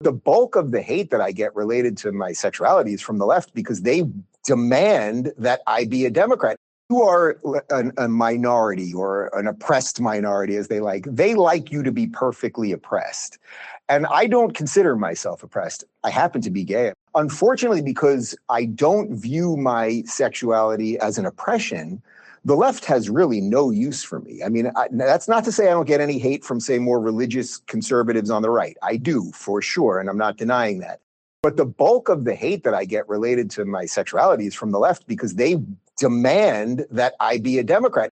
The bulk of the hate that I get related to my sexuality is from the left because they demand that I be a Democrat. You are a minority or an oppressed minority, as they like you to be perfectly oppressed. And I don't consider myself oppressed. I happen to be gay. Unfortunately, because I don't view my sexuality as an oppression, the left has really no use for me. I mean, that's not to say I don't get any hate from, say, more religious conservatives on the right. I do, for sure, and I'm not denying that. But the bulk of the hate that I get related to my sexuality is from the left because they demand that I be a Democrat.